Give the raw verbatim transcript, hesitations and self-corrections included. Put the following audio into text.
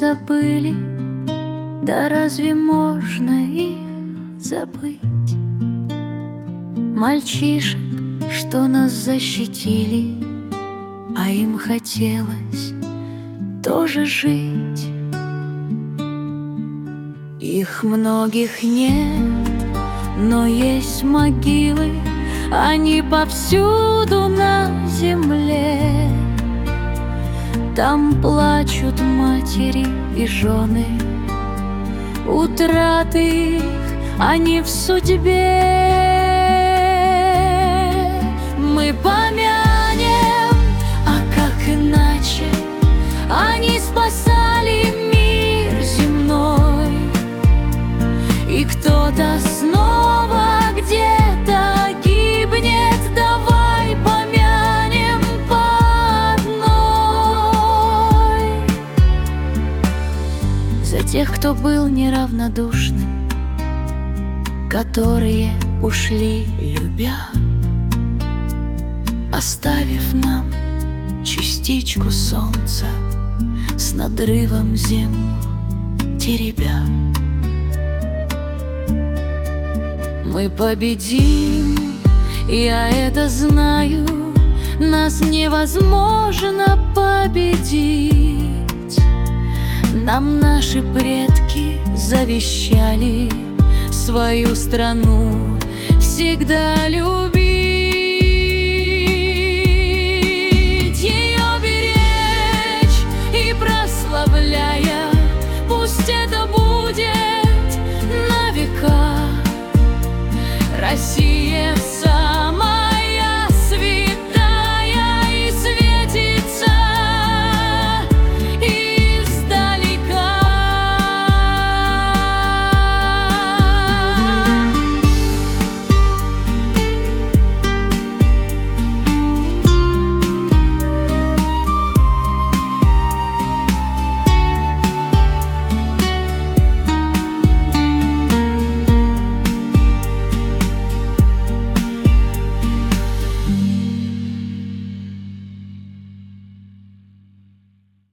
забыли, да разве можно их забыть? Мальчишек, что нас защитили, а им хотелось тоже жить. Их многих нет, но есть могилы, они повсюду на земле. Там плачут матери и жены, утраты их, они в судьбе. Мы помянем, а как иначе, они спасали мир земной. И кто-то снова где-то гибнет, давай помянем по одной. За тех, кто был неравнодушным, которые ушли, любя, оставив нам частичку солнца, с надрывом землю теребя. Мы победим, я это знаю, нас невозможно победить. Нам наши предки завещали свою страну всегда любить, ее беречь и прославляя, пусть это будет на века. Россия